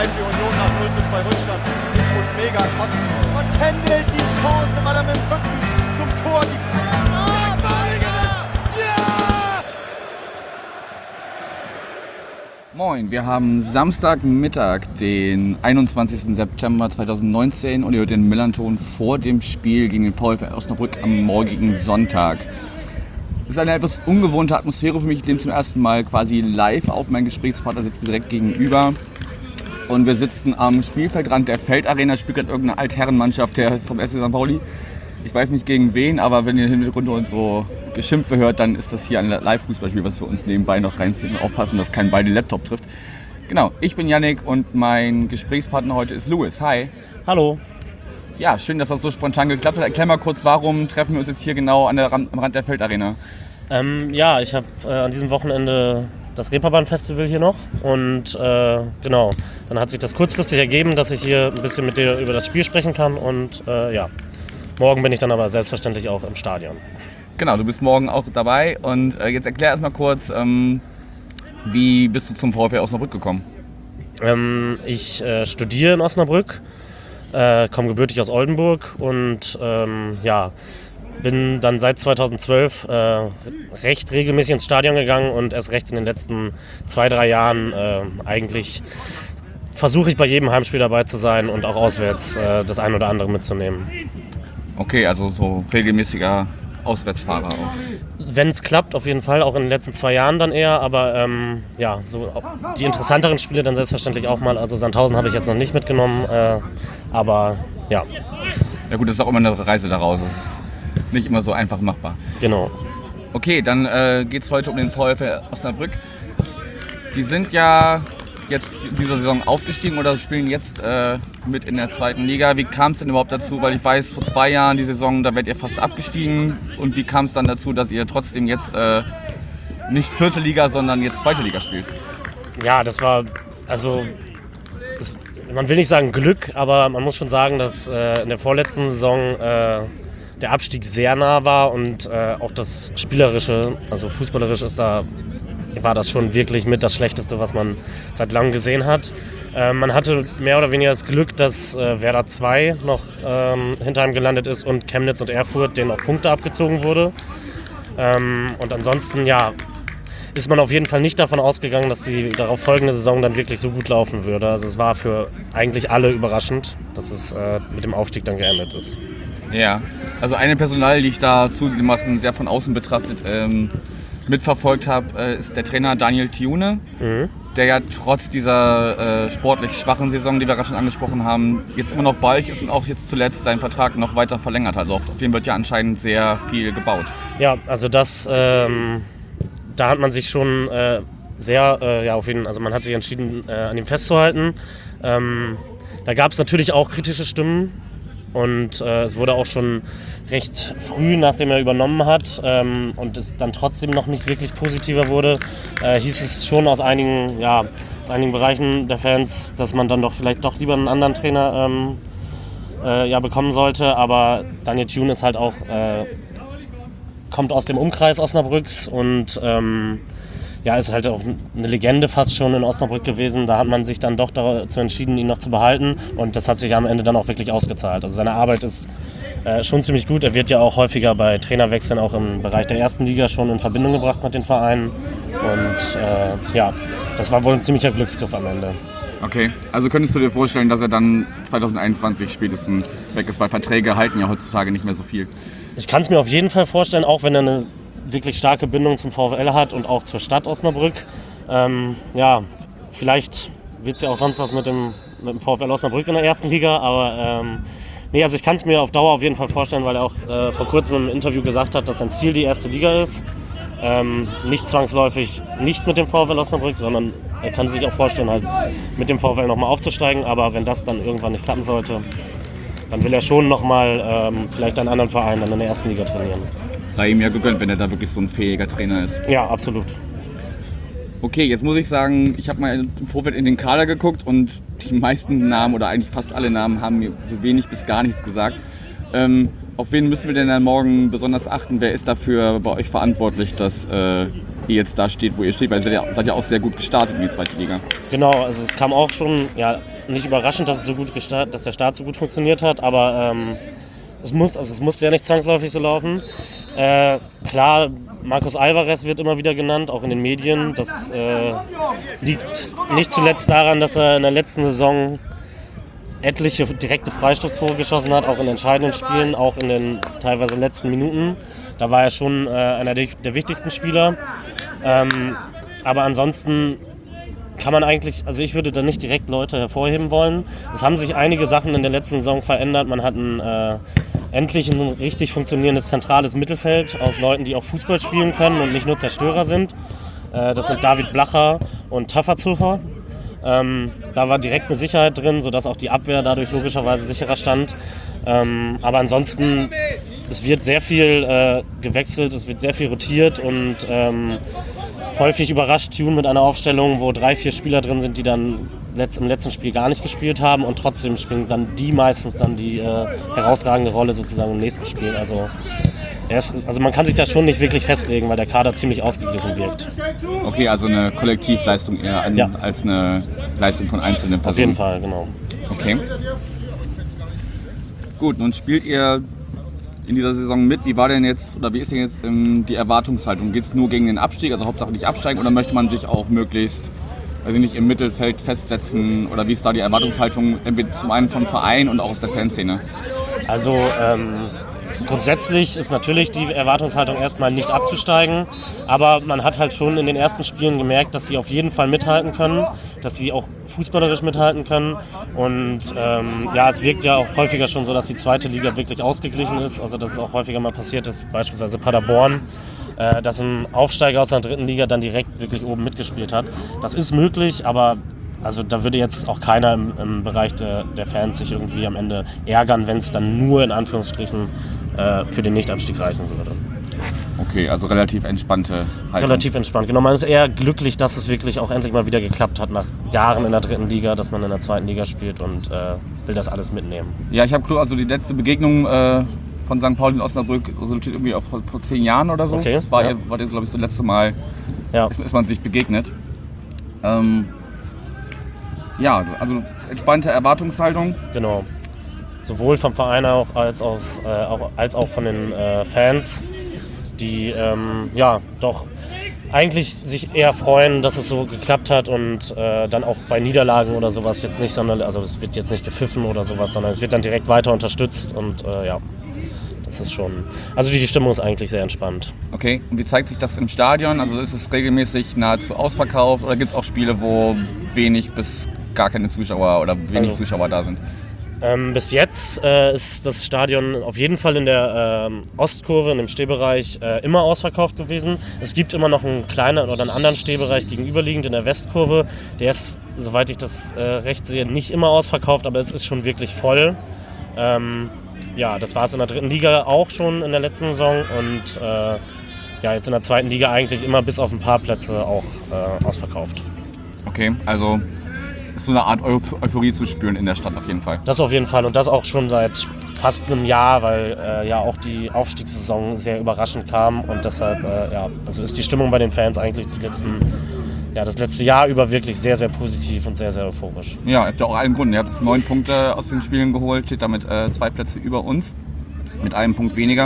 2 für Union nach 0:2 Rückstand. Infos mega kotzen. Und Kendall die Chance, weil er mit dem Rücken zum Tor die Moin, wir haben Samstagmittag, den 21. September 2019 und ihr hört den Millanton vor dem Spiel gegen den VfL Osnabrück am morgigen Sonntag. Es ist eine etwas ungewohnte Atmosphäre für mich, ich nehme zum ersten Mal quasi live auf. Mein Gesprächspartner sitzt mir direkt gegenüber und wir sitzen am Spielfeldrand der Feldarena, spielt gerade irgendeine Altherrenmannschaft vom SC St. Pauli. Ich weiß nicht gegen wen, aber wenn ihr im Hintergrund und so Geschimpfe hört, dann ist das hier ein Live-Fußballspiel, was wir uns nebenbei noch reinziehen und aufpassen, dass kein beide Laptop trifft. Genau, ich bin Yannick und mein Gesprächspartner heute ist Louis. Hi. Hallo. Ja, schön, dass das so spontan geklappt hat. Erklär mal kurz, warum treffen wir uns jetzt hier genau am Rand der Feldarena? Ich habe an diesem Wochenende das Reeperbahn-Festival hier noch und genau, dann hat sich das kurzfristig ergeben, dass ich hier ein bisschen mit dir über das Spiel sprechen kann und morgen bin ich dann aber selbstverständlich auch im Stadion. Genau, du bist morgen auch dabei und jetzt erklär erst mal kurz, wie bist du zum VfL Osnabrück gekommen? Ich studiere in Osnabrück, komme gebürtig aus Oldenburg und bin dann seit 2012 recht regelmäßig ins Stadion gegangen und erst recht in den letzten 2-3 Jahren eigentlich versuche ich bei jedem Heimspiel dabei zu sein und auch auswärts das ein oder andere mitzunehmen. Okay, also so regelmäßiger Auswärtsfahrer auch. Wenn es klappt, auf jeden Fall, auch in den letzten 2 Jahren dann eher, aber so die interessanteren Spiele dann selbstverständlich auch mal. Also Sandhausen habe ich jetzt noch nicht mitgenommen, aber ja. Ja gut, das ist auch immer eine Reise daraus, das ist nicht immer so einfach machbar. Genau. Okay, dann geht es heute um den VfL Osnabrück. Die sind ja jetzt diese Saison aufgestiegen oder spielen jetzt mit in der 2. Liga. Wie kam es denn überhaupt dazu? Weil ich weiß, vor 2 Jahren die Saison, da wärt ihr fast abgestiegen. Und wie kam es dann dazu, dass ihr trotzdem jetzt nicht 4. Liga, sondern jetzt 2. Liga spielt? Ja, das war, man will nicht sagen Glück, aber man muss schon sagen, dass in der vorletzten Saison der Abstieg sehr nah war und auch das Spielerische, also fußballerisch war das schon wirklich mit das Schlechteste, was man seit langem gesehen hat. Man hatte mehr oder weniger das Glück, dass Werder 2 noch hinter ihm gelandet ist und Chemnitz und Erfurt, denen auch Punkte abgezogen wurde. Und ansonsten, ist man auf jeden Fall nicht davon ausgegangen, dass die darauf folgende Saison dann wirklich so gut laufen würde. Also es war für eigentlich alle überraschend, dass es mit dem Aufstieg dann geendet ist. Ja, also eine Personalie, die ich da zugegebenermaßen sehr von außen betrachtet mitverfolgt habe, ist der Trainer Daniel Thioune, der ja trotz dieser sportlich schwachen Saison, die wir gerade schon angesprochen haben, jetzt immer noch bei euch ist und auch jetzt zuletzt seinen Vertrag noch weiter verlängert hat. Also auf den wird ja anscheinend sehr viel gebaut. Ja, also da hat man sich schon man hat sich entschieden, an ihm festzuhalten. Da gab es natürlich auch kritische Stimmen. Und es wurde auch schon recht früh, nachdem er übernommen hat und es dann trotzdem noch nicht wirklich positiver wurde, hieß es schon aus einigen Bereichen der Fans, dass man dann doch vielleicht doch lieber einen anderen Trainer bekommen sollte. Aber Daniel Thioune ist halt auch, kommt aus dem Umkreis Osnabrücks und ist halt auch eine Legende fast schon in Osnabrück gewesen. Da hat man sich dann doch dazu entschieden, ihn noch zu behalten. Und das hat sich am Ende dann auch wirklich ausgezahlt. Also seine Arbeit ist schon ziemlich gut. Er wird ja auch häufiger bei Trainerwechseln auch im Bereich der 1. Liga schon in Verbindung gebracht mit den Vereinen. Und das war wohl ein ziemlicher Glücksgriff am Ende. Okay, also könntest du dir vorstellen, dass er dann 2021 spätestens weg ist, weil Verträge halten ja heutzutage nicht mehr so viel? Ich kann es mir auf jeden Fall vorstellen, auch wenn er eine wirklich starke Bindung zum VfL hat und auch zur Stadt Osnabrück. Vielleicht wird es ja auch sonst was mit dem VfL Osnabrück in der 1. Liga, aber also ich kann es mir auf Dauer auf jeden Fall vorstellen, weil er auch vor kurzem im Interview gesagt hat, dass sein Ziel die 1. Liga ist. Nicht zwangsläufig nicht mit dem VfL Osnabrück, sondern er kann sich auch vorstellen, halt mit dem VfL nochmal aufzusteigen, aber wenn das dann irgendwann nicht klappen sollte, dann will er schon nochmal vielleicht einen anderen Verein dann in der 1. Liga trainieren. Sei ihm ja gegönnt, wenn er da wirklich so ein fähiger Trainer ist. Ja, absolut. Okay, jetzt muss ich sagen, ich habe mal im Vorfeld in den Kader geguckt und die meisten Namen oder eigentlich fast alle Namen haben mir so wenig bis gar nichts gesagt. Auf wen müssen wir denn dann morgen besonders achten? Wer ist dafür bei euch verantwortlich, dass ihr jetzt da steht, wo ihr steht? Weil ihr seid ja auch sehr gut gestartet in die 2. Liga. Genau, also es kam auch schon, nicht überraschend, dass der Start so gut funktioniert hat, aber es musste ja nicht zwangsläufig so laufen. Klar, Marcos Alvarez wird immer wieder genannt, auch in den Medien. Das liegt nicht zuletzt daran, dass er in der letzten Saison etliche direkte Freistoßtore geschossen hat, auch in entscheidenden Spielen, auch in den teilweise letzten Minuten. Da war er schon einer der wichtigsten Spieler. Aber ansonsten kann man eigentlich, also ich würde da nicht direkt Leute hervorheben wollen. Es haben sich einige Sachen in der letzten Saison verändert. Man hat endlich ein richtig funktionierendes zentrales Mittelfeld aus Leuten, die auch Fußball spielen können und nicht nur Zerstörer sind. Das sind David Blacher und Tafazucher. Da war direkt eine Sicherheit drin, sodass auch die Abwehr dadurch logischerweise sicherer stand. Aber ansonsten, es wird sehr viel gewechselt, es wird sehr viel rotiert und häufig überrascht Thun mit einer Aufstellung, wo 3-4 Spieler drin sind, die dann im letzten Spiel gar nicht gespielt haben und trotzdem spielen dann die meistens dann die herausragende Rolle sozusagen im nächsten Spiel. Also man kann sich da schon nicht wirklich festlegen, weil der Kader ziemlich ausgeglichen wirkt. Okay, also eine Kollektivleistung eher als eine Leistung von einzelnen Personen. Auf jeden Fall, genau. Okay. Gut, nun spielt ihr in dieser Saison mit. Wie ist denn jetzt die Erwartungshaltung? Geht es nur gegen den Abstieg, also Hauptsache nicht absteigen, oder möchte man sich auch möglichst, also nicht im Mittelfeld festsetzen, oder wie ist da die Erwartungshaltung, entweder zum einen vom Verein und auch aus der Fanszene? Also grundsätzlich ist natürlich die Erwartungshaltung erstmal nicht abzusteigen, aber man hat halt schon in den ersten Spielen gemerkt, dass sie auf jeden Fall mithalten können, dass sie auch fußballerisch mithalten können und es wirkt ja auch häufiger schon so, dass die zweite Liga wirklich ausgeglichen ist, also dass es auch häufiger mal passiert ist, beispielsweise Paderborn, dass ein Aufsteiger aus der dritten Liga dann direkt wirklich oben mitgespielt hat. Das ist möglich, aber also da würde jetzt auch keiner im Bereich der Fans sich irgendwie am Ende ärgern, wenn es dann nur in Anführungsstrichen für den Nichtabstieg reichen würde. Okay, also relativ entspannte Haltung. Relativ entspannt, genau. Man ist eher glücklich, dass es wirklich auch endlich mal wieder geklappt hat, nach Jahren in der dritten Liga, dass man in der zweiten Liga spielt und will das alles mitnehmen. Ja, ich habe also die letzte Begegnung von St. Pauli in Osnabrück resultiert irgendwie vor 10 Jahren oder so. Okay, das war jetzt, glaube ich, das letzte Mal, ist man sich begegnet. Also entspannte Erwartungshaltung. Genau. Sowohl vom Verein als auch von den Fans, die doch eigentlich sich eher freuen, dass es so geklappt hat und dann auch bei Niederlagen oder sowas jetzt nicht, sondern also es wird jetzt nicht gepfiffen oder sowas, sondern es wird dann direkt weiter unterstützt und das ist schon, also die Stimmung ist eigentlich sehr entspannt. Okay, und wie zeigt sich das im Stadion? Also ist es regelmäßig nahezu ausverkauft oder gibt es auch Spiele, wo wenig bis gar keine Zuschauer oder wenig Zuschauer da sind? Bis jetzt ist das Stadion auf jeden Fall in der Ostkurve, in dem Stehbereich, immer ausverkauft gewesen. Es gibt immer noch einen kleinen oder einen anderen Stehbereich gegenüberliegend in der Westkurve. Der ist, soweit ich das recht sehe, nicht immer ausverkauft, aber es ist schon wirklich voll. Das war es in der dritten Liga auch schon in der letzten Saison und jetzt in der zweiten Liga eigentlich immer bis auf ein paar Plätze auch ausverkauft. Okay, also ist so eine Art Euphorie zu spüren in der Stadt auf jeden Fall. Das auf jeden Fall und das auch schon seit fast einem Jahr, weil auch die Aufstiegssaison sehr überraschend kam und deshalb also ist die Stimmung bei den Fans eigentlich das letzte Jahr über wirklich sehr, sehr positiv und sehr, sehr euphorisch. Ja, ihr habt ja auch allen Grund. Ihr habt jetzt 9 Punkte aus den Spielen geholt, steht damit 2 Plätze über uns, mit einem Punkt weniger.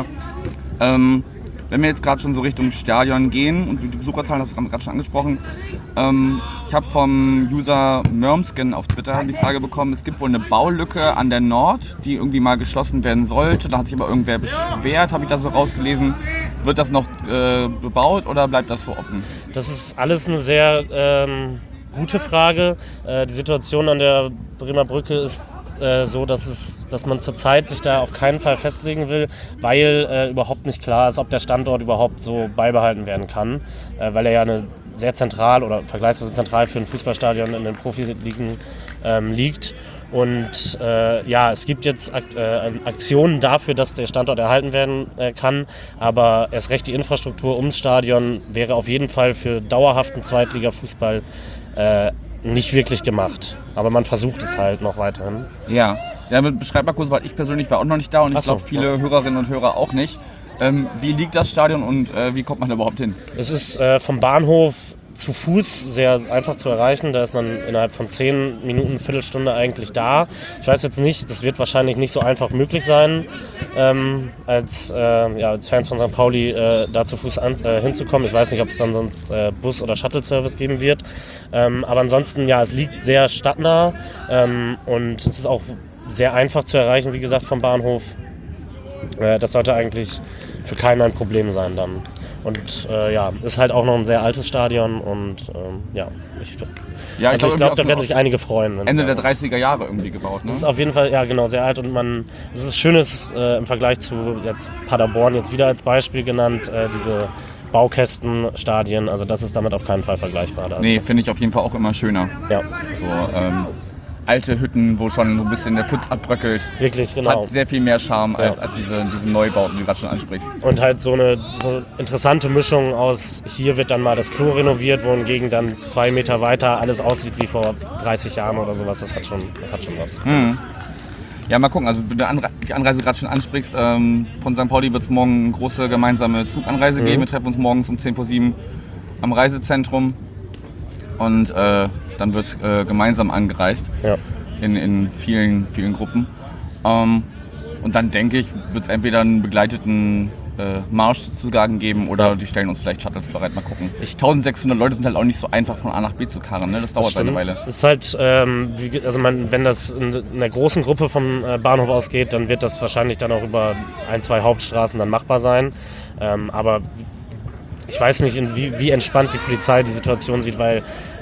Wenn wir jetzt gerade schon so Richtung Stadion gehen und die Besucherzahlen, hast du gerade schon angesprochen, ich habe vom User Mörmskin auf Twitter die Frage bekommen, es gibt wohl eine Baulücke an der Nord, die irgendwie mal geschlossen werden sollte. Da hat sich aber irgendwer beschwert, habe ich das so rausgelesen. Wird das noch bebaut oder bleibt das so offen? Das ist alles eine sehr gute Frage. Die Situation an der Bremer Brücke ist so, dass man zurzeit sich da auf keinen Fall festlegen will, weil überhaupt nicht klar ist, ob der Standort überhaupt so beibehalten werden kann, weil er ja eine sehr zentral oder vergleichsweise zentral für ein Fußballstadion in den Profiligen liegt. Und es gibt jetzt Aktionen dafür, dass der Standort erhalten werden kann, aber erst recht die Infrastruktur ums Stadion wäre auf jeden Fall für dauerhaften Zweitliga-Fußball nicht wirklich gemacht. Aber man versucht es halt noch weiterhin. Ja, beschreib mal kurz, weil ich persönlich war auch noch nicht da und ich glaube viele Hörerinnen und Hörer auch nicht. Wie liegt das Stadion und wie kommt man da überhaupt hin? Es ist vom Bahnhof zu Fuß sehr einfach zu erreichen. Da ist man innerhalb von 10 Minuten, Viertelstunde eigentlich da. Ich weiß jetzt nicht, das wird wahrscheinlich nicht so einfach möglich sein, als Fans von St. Pauli da zu Fuß hinzukommen. Ich weiß nicht, ob es dann sonst Bus- oder Shuttle-Service geben wird. Aber ansonsten, ja, es liegt sehr stadtnah und es ist auch sehr einfach zu erreichen, wie gesagt, vom Bahnhof. Das sollte eigentlich für keinen ein Problem sein dann. Und ist halt auch noch ein sehr altes Stadion und ich glaube, da werden sich einige freuen. Ende der 30er Jahre irgendwie gebaut, ne? Das ist auf jeden Fall, ja genau, sehr alt und es ist Schönes im Vergleich zu jetzt Paderborn jetzt wieder als Beispiel genannt, diese Baukästenstadien, also das ist damit auf keinen Fall vergleichbar. Nee, finde ich auf jeden Fall auch immer schöner. Ja. So, alte Hütten, wo schon so ein bisschen der Putz abbröckelt. Wirklich, genau. Hat sehr viel mehr Charme als diese Neubauten, die du gerade schon ansprichst. Und halt so eine interessante Mischung aus, hier wird dann mal das Klo renoviert, wohingegen dann 2 Meter weiter alles aussieht wie vor 30 Jahren oder sowas. Das hat schon was. Mhm. Ja, mal gucken. Also wenn du die Anreise gerade schon ansprichst, von St. Pauli wird es morgen eine große gemeinsame Zuganreise geben. Wir treffen uns morgens um 10:07 am Reisezentrum. Und dann wird gemeinsam angereist in vielen, vielen Gruppen. Und dann denke ich, wird es entweder einen begleiteten Marsch sozusagen geben oder die stellen uns vielleicht Shuttles bereit, mal gucken. 1600 Leute sind halt auch nicht so einfach von A nach B zu karren, ne? Das dauert eine Weile. Es ist halt, wenn das in einer großen Gruppe vom Bahnhof ausgeht, dann wird das wahrscheinlich dann auch über 1-2 Hauptstraßen dann machbar sein. Aber ich weiß nicht, wie entspannt die Polizei die Situation sieht, weil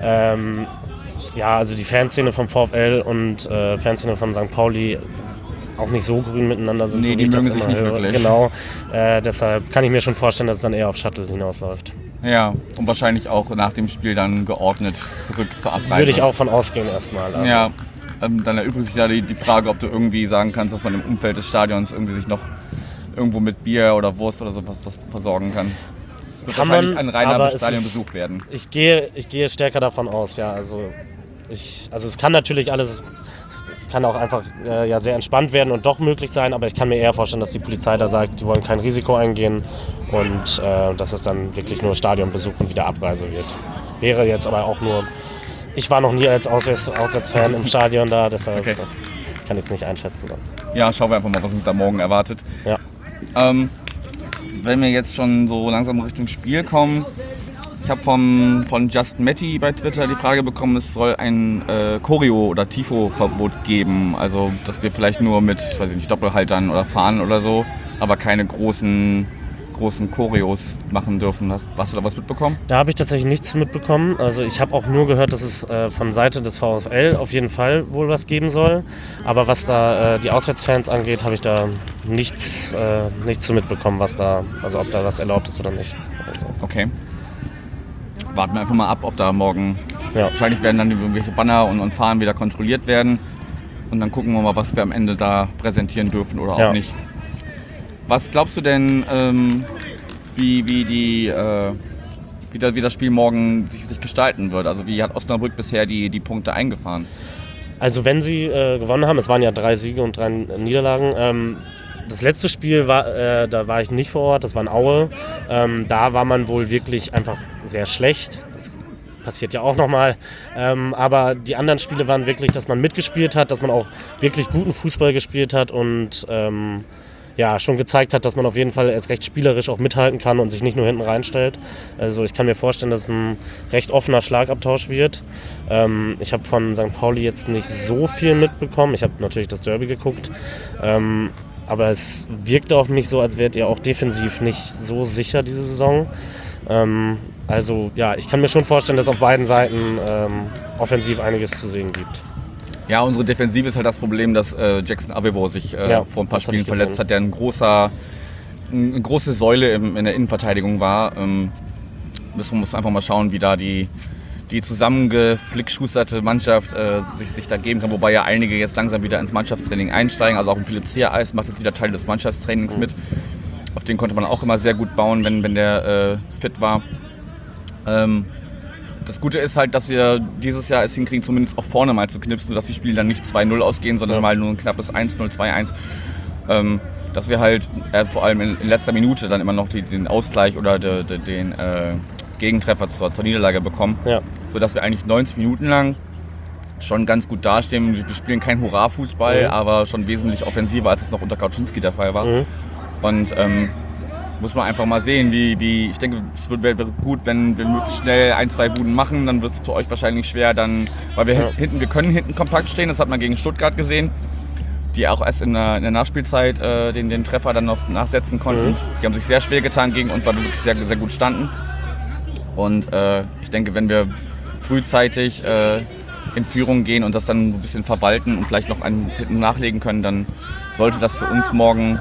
also die Fanszene vom VfL und Fanszene von St. Pauli auch nicht so grün miteinander sind, so wie ich das immer höre. Genau, deshalb kann ich mir schon vorstellen, dass es dann eher auf Shuttle hinausläuft. Ja, und wahrscheinlich auch nach dem Spiel dann geordnet zurück zur Abreise. Würde ich auch von ausgehen erstmal. Also. Ja, dann erübrigt sich ja die Frage, ob du irgendwie sagen kannst, dass man im Umfeld des Stadions irgendwie sich noch irgendwo mit Bier oder Wurst oder sowas versorgen kann. Das wird wahrscheinlich ein reiner Stadionbesuch werden. Ich gehe stärker davon aus, ja. Also es kann natürlich alles, es kann auch einfach sehr entspannt werden und doch möglich sein, aber ich kann mir eher vorstellen, dass die Polizei da sagt, die wollen kein Risiko eingehen und dass es dann wirklich nur Stadionbesuch und wieder Abreise wird. Wäre jetzt aber auch nur, ich war noch nie als Auswärtsfan im Stadion da, deshalb kann ich es nicht einschätzen. Ja, schauen wir einfach mal, was uns da morgen erwartet. Ja. Wenn wir jetzt schon so langsam Richtung Spiel kommen, ich habe von Just Matty bei Twitter die Frage bekommen, es soll ein Choreo- oder Tifo-Verbot geben. Also, dass wir vielleicht nur mit, Doppelhaltern oder Fahnen oder so, aber keine großen Choreos machen dürfen. Hast du da was mitbekommen? Da habe ich tatsächlich nichts mitbekommen. Also ich habe auch nur gehört, dass es von Seite des VfL auf jeden Fall wohl was geben soll. Aber was da die Auswärtsfans angeht, habe ich da nichts zu mitbekommen, ob da was erlaubt ist oder nicht. Also. Okay. Warten wir einfach mal ab, ob da morgen... Ja. Wahrscheinlich werden dann irgendwelche Banner und Fahnen wieder kontrolliert werden. Und dann gucken wir mal, was wir am Ende da präsentieren dürfen oder auch nicht. Was glaubst du denn, wie das Spiel morgen sich gestalten wird? Also wie hat Osnabrück bisher die Punkte eingefahren? Also wenn sie gewonnen haben, es waren ja 3 Siege und 3 Niederlagen, das letzte Spiel da war ich nicht vor Ort, das war in Aue. Da war man wohl wirklich einfach sehr schlecht. Das passiert ja auch nochmal. Aber die anderen Spiele waren wirklich, dass man mitgespielt hat, dass man auch wirklich guten Fußball gespielt hat und schon gezeigt hat, dass man auf jeden Fall erst recht spielerisch auch mithalten kann und sich nicht nur hinten reinstellt. Also ich kann mir vorstellen, dass es ein recht offener Schlagabtausch wird. Ich habe von St. Pauli jetzt nicht so viel mitbekommen. Ich habe natürlich das Derby geguckt. Aber es wirkte auf mich so, als wärt ihr auch defensiv nicht so sicher diese Saison. Ich kann mir schon vorstellen, dass auf beiden Seiten offensiv einiges zu sehen gibt. Ja, unsere Defensive ist halt das Problem, dass Jackson Avevo sich vor ein paar Spielen verletzt hat, der eine große Säule in der Innenverteidigung war. Muss einfach mal schauen, wie da die zusammengeflickschusterte Mannschaft sich da geben kann, wobei ja einige jetzt langsam wieder ins Mannschaftstraining einsteigen. Also auch ein Philipp Ziereis macht jetzt wieder Teil des Mannschaftstrainings mit. Auf den konnte man auch immer sehr gut bauen, wenn der fit war. Das Gute ist halt, dass wir dieses Jahr es hinkriegen, zumindest auch vorne mal zu knipsen, sodass die Spiele dann nicht 2-0 ausgehen, sondern mal nur ein knappes 1-0, 2-1. Dass wir halt vor allem in letzter Minute dann immer noch den Ausgleich oder den Gegentreffer zur Niederlage bekommen, Ja. sodass wir eigentlich 90 Minuten lang schon ganz gut dastehen. Wir spielen keinen Hurra-Fußball, aber schon wesentlich offensiver, als es noch unter Kauczynski der Fall war. Und muss man einfach mal sehen, wie ich denke, es wäre gut, wenn wir möglichst schnell 1-2 Buden machen, dann wird es für euch wahrscheinlich schwer, dann, weil wir wir können hinten kompakt stehen, das hat man gegen Stuttgart gesehen, die auch erst in der Nachspielzeit den Treffer dann noch nachsetzen konnten. Die haben sich sehr schwer getan gegen uns, weil wir wirklich sehr, sehr gut standen. Und ich denke, wenn wir frühzeitig in Führung gehen und das dann ein bisschen verwalten und vielleicht noch einen hinten nachlegen können, dann sollte das für uns morgen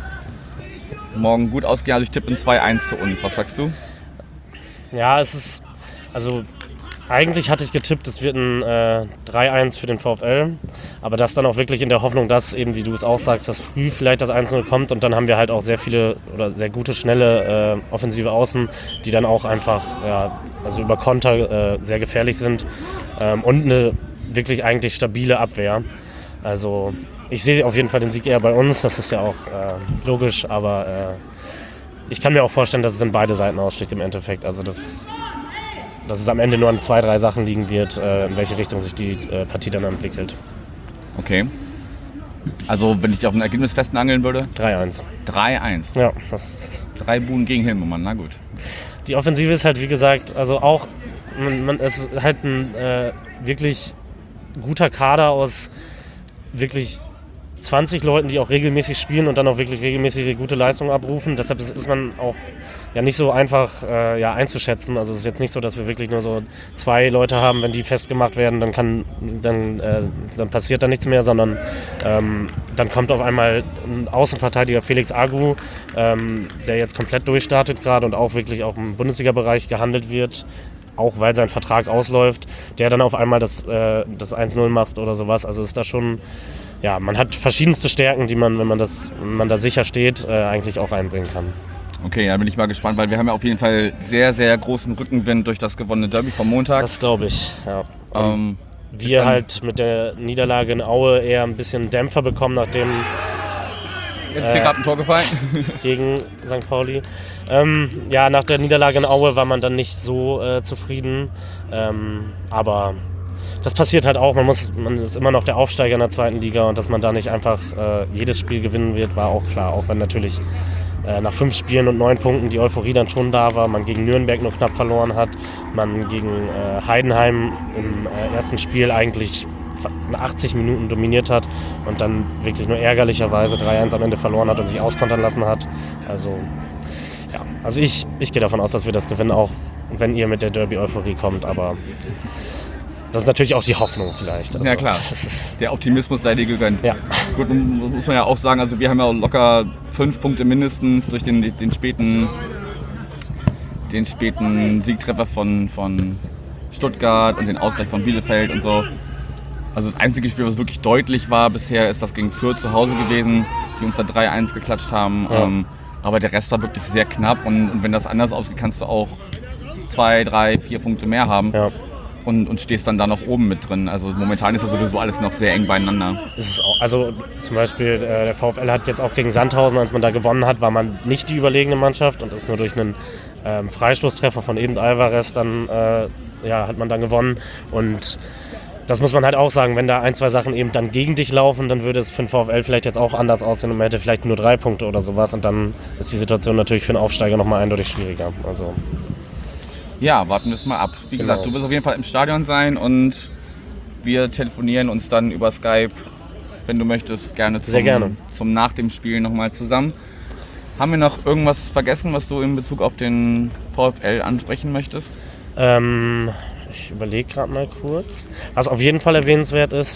gut ausgehen. Also ich tippe ein 2-1 für uns. Was sagst du? Ja, also eigentlich hatte ich getippt, es wird ein 3-1 für den VfL, aber das dann auch wirklich in der Hoffnung, dass eben, wie du es auch sagst, dass früh vielleicht das 1-0 kommt und dann haben wir halt auch sehr viele oder sehr gute, schnelle offensive Außen, die dann auch einfach also über Konter sehr gefährlich sind und eine wirklich eigentlich stabile Abwehr. Also ich sehe auf jeden Fall den Sieg eher bei uns, das ist ja auch logisch, aber ich kann mir auch vorstellen, dass es in beide Seiten aussticht im Endeffekt. Also dass es am Ende nur an 2-3 Sachen liegen wird, in welche Richtung sich die Partie dann entwickelt. Okay. Also wenn ich dich auf ein Ergebnis festnageln würde? 3-1. 3-1. Ja, das ist 3 Buden gegen Hilmemann, na gut. Die Offensive ist halt, wie gesagt, also auch, es ist halt ein wirklich guter Kader aus wirklich 20 Leuten, die auch regelmäßig spielen und dann auch wirklich regelmäßig gute Leistungen abrufen. Deshalb ist man auch nicht so einfach einzuschätzen. Also es ist jetzt nicht so, dass wir wirklich nur so 2 Leute haben, wenn die festgemacht werden, dann passiert da nichts mehr, sondern dann kommt auf einmal ein Außenverteidiger Felix Agu, der jetzt komplett durchstartet gerade und auch wirklich auch im Bundesliga-Bereich gehandelt wird, auch weil sein Vertrag ausläuft, der dann auf einmal das 1-0 macht oder sowas. Also ist da schon, man hat verschiedenste Stärken, die man, wenn man da sicher steht, eigentlich auch einbringen kann. Okay, da bin ich mal gespannt, weil wir haben ja auf jeden Fall sehr, sehr großen Rückenwind durch das gewonnene Derby vom Montag. Das glaube ich, ja. Wir halt mit der Niederlage in Aue eher ein bisschen Dämpfer bekommen, nachdem Jetzt ist dir gerade ein Tor gefallen. gegen St. Pauli. Nach der Niederlage in Aue war man dann nicht so zufrieden. Aber das passiert halt auch. Man ist immer noch der Aufsteiger in der 2. Liga und dass man da nicht einfach jedes Spiel gewinnen wird, war auch klar. Auch wenn natürlich nach 5 Spielen und 9 Punkten die Euphorie dann schon da war. Man gegen Nürnberg nur knapp verloren hat. Man gegen Heidenheim im ersten Spiel eigentlich 80 Minuten dominiert hat und dann wirklich nur ärgerlicherweise 3-1 am Ende verloren hat und sich auskontern lassen hat. Also ich gehe davon aus, dass wir das gewinnen, auch wenn ihr mit der Derby-Euphorie kommt, aber das ist natürlich auch die Hoffnung vielleicht. Also, ja klar, der Optimismus sei dir gegönnt. Ja. Gut, muss man ja auch sagen, also wir haben ja auch locker 5 Punkte mindestens durch den späten Siegtreffer von Stuttgart und den Ausgleich von Bielefeld und so. Also das einzige Spiel, was wirklich deutlich war bisher, ist das gegen Fürth zu Hause gewesen, die uns da 3-1 geklatscht haben. Ja. Aber der Rest war wirklich sehr knapp und wenn das anders ausgeht, kannst du auch 2, 3, 4 Punkte mehr haben. Ja. Und stehst dann da noch oben mit drin. Also momentan ist das sowieso alles noch sehr eng beieinander. Ist es auch, also zum Beispiel der VfL hat jetzt auch gegen Sandhausen, als man da gewonnen hat, war man nicht die überlegene Mannschaft und ist nur durch einen Freistoßtreffer von Eden Alvarez dann hat man dann gewonnen. Und das muss man halt auch sagen, wenn da 1, 2 Sachen eben dann gegen dich laufen, dann würde es für den VfL vielleicht jetzt auch anders aussehen und man hätte vielleicht nur 3 Punkte oder sowas und dann ist die Situation natürlich für einen Aufsteiger nochmal eindeutig schwieriger. Also ja, warten wir es mal ab. Wie gesagt, du wirst auf jeden Fall im Stadion sein und wir telefonieren uns dann über Skype, wenn du möchtest, gerne zum nach dem Spiel nochmal zusammen. Haben wir noch irgendwas vergessen, was du in Bezug auf den VfL ansprechen möchtest? Ich überlege gerade mal kurz. Was auf jeden Fall erwähnenswert ist,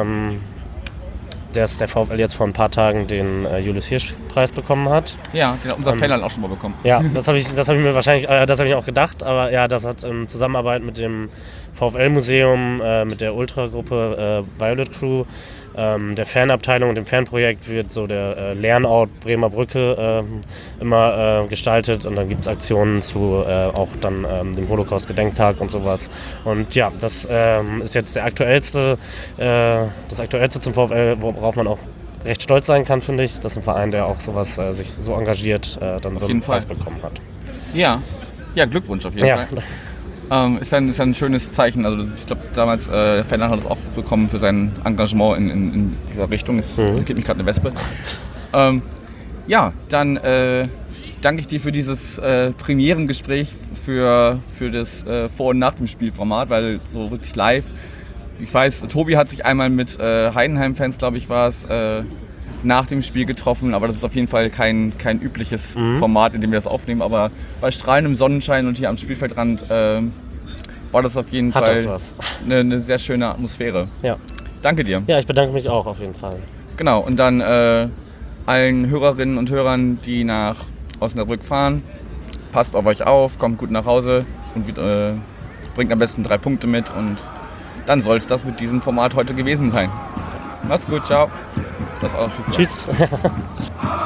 dass der VfL jetzt vor ein paar Tagen den Julius-Hirsch-Preis bekommen hat. Ja, den hat unser Fan auch schon mal bekommen. Ja, das habe ich mir wahrscheinlich, das habe ich auch gedacht, aber ja, das hat in Zusammenarbeit mit dem VfL-Museum, mit der Ultragruppe Violet Crew, der Fanabteilung und dem Fanprojekt wird so der Lernort Bremer Brücke immer gestaltet und dann gibt es Aktionen zu auch dann dem Holocaust-Gedenktag und sowas. Und ja, das ist jetzt das Aktuellste zum VfL, worauf man auch recht stolz sein kann, finde ich, dass ein Verein, der auch sowas sich so engagiert, dann so einen Preis bekommen hat. Ja, Glückwunsch auf jeden Fall. Ist ja ein schönes Zeichen. Also ich glaube, damals Ferdinand hat das auch bekommen für sein Engagement in dieser Richtung. Es geht mich gerade eine Wespe. Ja, dann danke ich dir für dieses Premierengespräch für das Vor- und Nach dem Spielformat, weil so wirklich live. Ich weiß, Tobi hat sich einmal mit Heidenheim-Fans, glaube ich, war es, nach dem Spiel getroffen, aber das ist auf jeden Fall kein übliches Format, in dem wir das aufnehmen. Aber bei strahlendem Sonnenschein und hier am Spielfeldrand war das auf jeden Fall eine sehr schöne Atmosphäre. Ja. Danke dir. Ja, ich bedanke mich auch auf jeden Fall. Genau, und dann allen Hörerinnen und Hörern, die nach Osnabrück fahren, passt auf euch auf, kommt gut nach Hause und bringt am besten 3 Punkte mit und dann soll es das mit diesem Format heute gewesen sein. Macht's gut, ciao. Das auch, tschüss. Tschüss.